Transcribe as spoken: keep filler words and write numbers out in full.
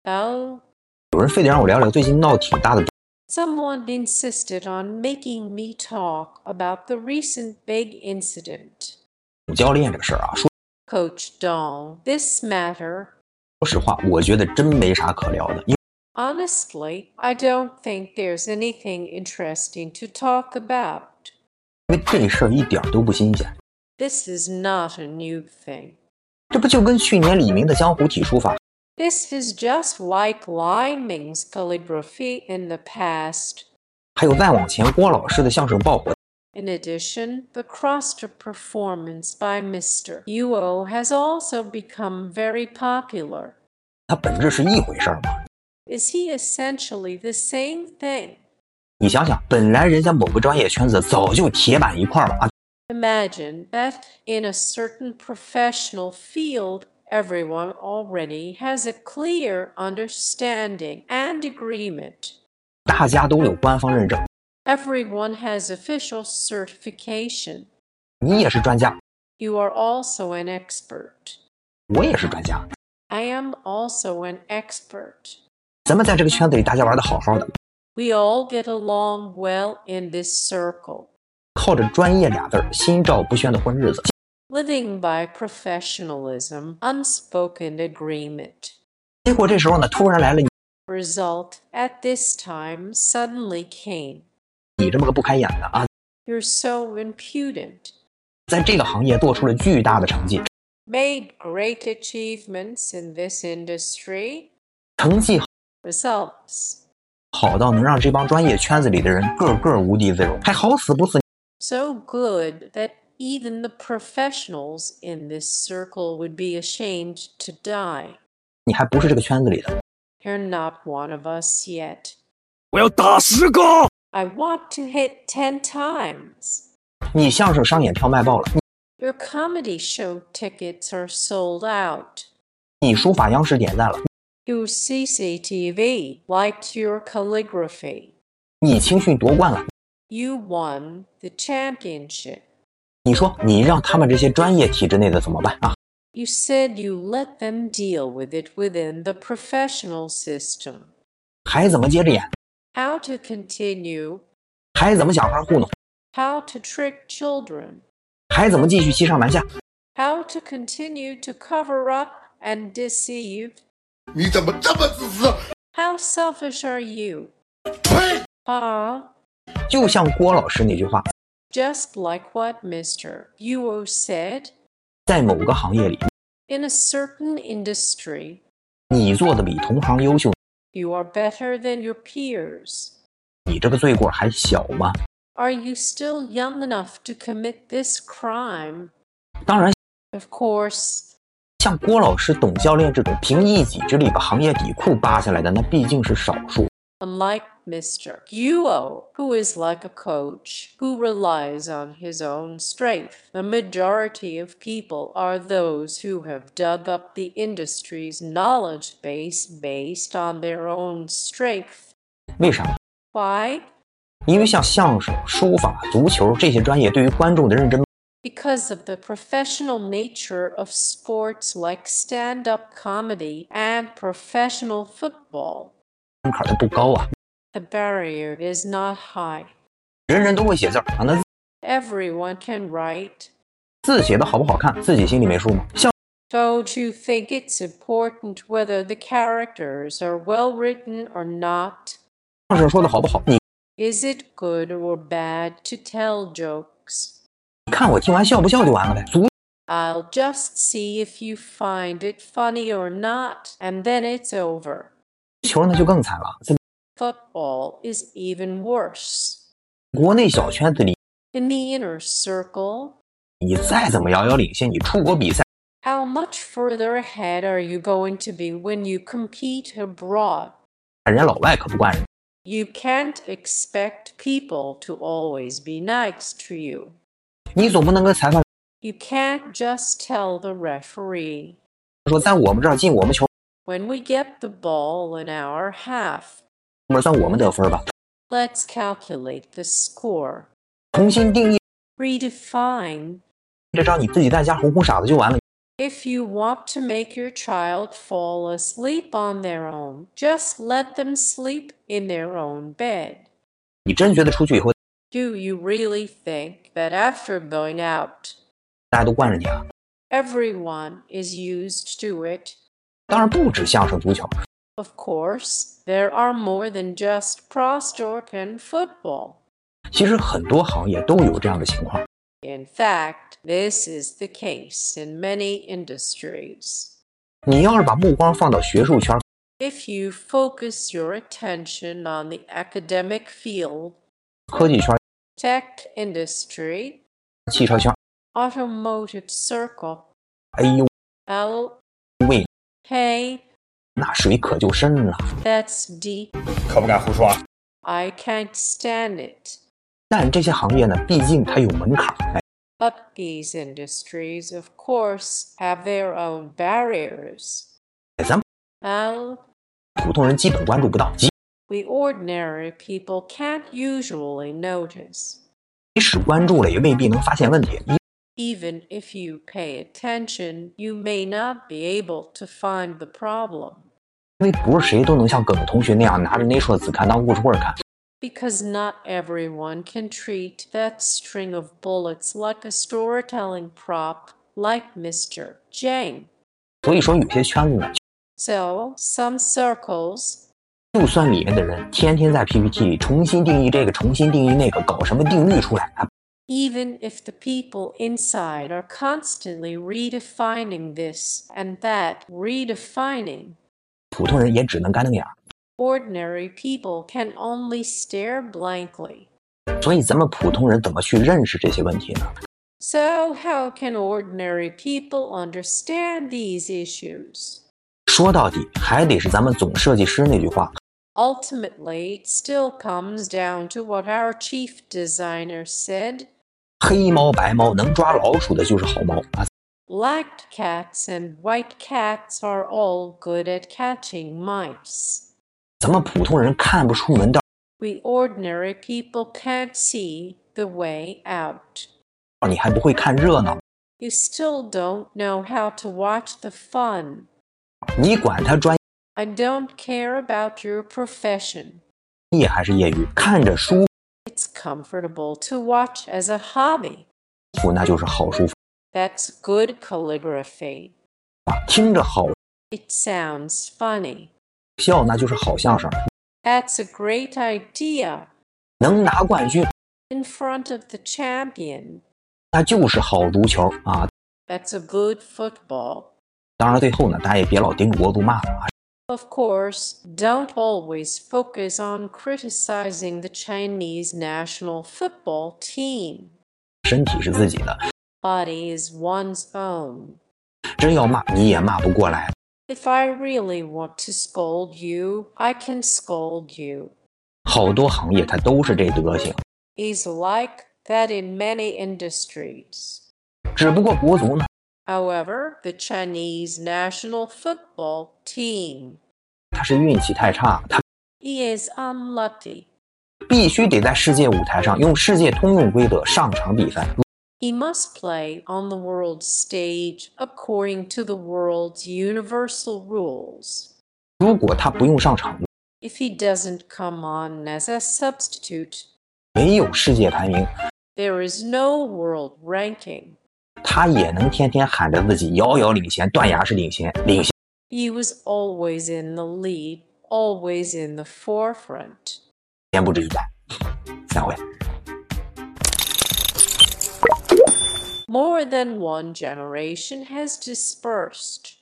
Oh, 有人非得让我聊聊最近闹挺大的。 someone insisted on making me talk about the recent big incident. 教练这个事儿啊，说 Coach Dong, this matter. 说实话，我觉得真没啥可聊的，因 Honestly, I don't think there's anything interesting to talk about. 为这事儿一点都不新鲜。 This is not a new thing. 这不就跟去年李明的江湖体书法， This is just like Li Ming's calligraphy in the past. 还有再往前郭老师的相声爆火， In addition, the Croster performance by Mister Yuo has also become very popular. 它本质是一回事儿嘛。 Is he essentially the same thing? 你想想，本来人家某个专业圈子早就铁板一块了啊， Imagine that in a certain professional field, everyone already has a clear understanding and agreement. 大家都有官方认证， Everyone has official certification. 你也是专家， You are also an expert. 我也是专家， I am also an expert. 咱们在这个圈子里大家玩的好好的， We all get along well in this circle, 靠着专业俩字儿，心照不宣的混日子。 living by professionalism, unspoken agreement. 结果这时候呢，突然来了你 Result at this time suddenly came. 你这么个不开眼的啊， You're so impudent. 在这个行业做出了巨大的成绩， Made great achievements in this industry. 成绩 Results. 好到能让这帮专业圈子里的人个个无地自容，还好死不死。 So good that even the professionals in this circle would be ashamed to die. 你还不是这个圈子里的， You're not one of us yet. 我要打十个。 I want to hit ten times. 你相声商演票卖爆了， Your comedy show tickets are sold out. 你书法央视点赞了， Your C C T V liked your calligraphy. 你青训夺冠了。 You won the championship. 你说你让他们这些专业体制内的怎么办啊？ You said you let them deal with it within the professional system. 还怎么接着演？ How to continue, 还怎么想法糊弄？ how to trick children, 还怎么继续欺上瞒下？ how to continue to cover up and deceive. 你怎么这么自私？ How selfish are you? 呸！ Ah, 就像郭老师那句话， just like what Mister Yuo said, 在某个行业里， in a certain industry, 你做的比同行优秀， you are better than your peers. 你这个罪过还小吗？ Are you still young enough to commit this crime? 当然， Of course, 像郭老师、董教练这种凭一己之力把行业底裤扒下来的，那毕竟是少数。 unlike Mister Yuo, who is like a coach who relies on his own strength, the majority of people are those who have dug up the industry's knowledge base based on their own strength. 为啥？ Why? 因为像相声、书法、足球这些专业对于观众的认真， Because of the professional nature of sports like stand-up comedy and professional football. 门槛它不高啊， The barrier is not high. 人人都会写字儿啊，那 Everyone can write. 字写的好不好看，自己心里没数吗？像 Don't you think it's important whether the characters are well written or not? 相声说的好不好，你 Is it good or bad to tell jokes? 看我听完笑不笑就完了呗。足 I'll just see if you find it funny or not, and then it's over. 球那就更惨了，在 Football is even worse. 国内小圈子里， In the inner circle, 你再怎么遥遥领先，你出国比赛， how much further ahead are you going to be when you compete abroad? 人家老外可不惯人。 You can't expect people to always be nice to you. 你总不能跟裁判 You can't just tell the referee. 说在我们这儿进我们球， When we get the ball in our half, 后面算我们得分吧。 let's calculate the score. 重新定义 Redefine. 这招，你自己在家哄哄傻子就完了。 If you want to make your child fall asleep on their own, just let them sleep in their own bed. 你真觉得出去以后 Do you really think that after going out, 大家都惯着你啊？ everyone is used to it? 当然不止相声、足球， Of course, there are more than just Prostorp and football. 其实很多行业都有这样的情况。 In fact, this is the case in many industries. 你要是把目光放到学术圈， If you focus your attention on the academic field, 科技圈、 tech industry, 汽车圈， automotive circle, 哎呦 L, 喂， hey, 那水可就深了。 that's deep. 可不敢胡说。 I can't stand it. 但这些行业呢，毕竟它有门槛。哎， But these industries, of course, have their own barriers. 咱 L, 普通人基本关注不到，即 we ordinary people can't usually notice. 使关注了，也未必能发现问题。 Even if you pay attention, you may not be able to find the problem. 因为不是谁都能像耿同学那样拿着那册子看当故事会看。 Because not everyone can treat that string of bullets like a storytelling prop like Mister Jang. 所以说有些圈子呢， So, some circles, 就算里面的人天天在 P P T 里重新定义这个，重新定义那个，搞什么定律出来啊？ even if the people inside are constantly redefining this and that, redefining, 普通人也只能干瞪眼。 ordinary people can only stare blankly. 所以咱们普通人怎么去认识这些问题呢？ So, how can ordinary people understand these issues? 说到底，还得是咱们总设计师那句话： Ultimately, it still comes down to what our chief designer said. 黑猫白猫能抓老鼠的就是好猫啊！ Black cats and white cats are all good at catching mice. 咱们普通人看不出门道， We ordinary people can't see the way out. 你还不会看热闹， You still don't know how to watch the fun. 你管他专 I don't care about your profession. 业还是业余，看着舒 It's comfortable to watch as a hobby. 服那就是好舒服 That's good calligraphy. 啊，听着好 It sounds funny. 笑那就是好相声， That's a great idea. 能拿冠军 In front of the champion. 那就是好足球啊！ That's a good football. 当然最后呢，大家也别老盯着国足骂了啊， Of course, don't always focus on criticizing the Chinese national football team. 身体是自己的， Body is one's own. 真要骂你也骂不过来。 If I really want to scold you, I can scold you. 好多行业它都是这德行， Is like that in many industries. 只不过国足呢， However, the Chinese national football team, 他是运气太差，他 he is unlucky. 必须得在世界舞台上用世界通用规则上场比赛。 He must play on the world stage according to the world's universal rules. 如果他不用上场， If he doesn't come on as a substitute, 没有世界排名， there is no world ranking. 他也能天天喊着自己遥遥领先，断崖式领先，领先。 He was always in the lead, always in the forefront. 先不止一代，散会。 More than one generation has dispersed.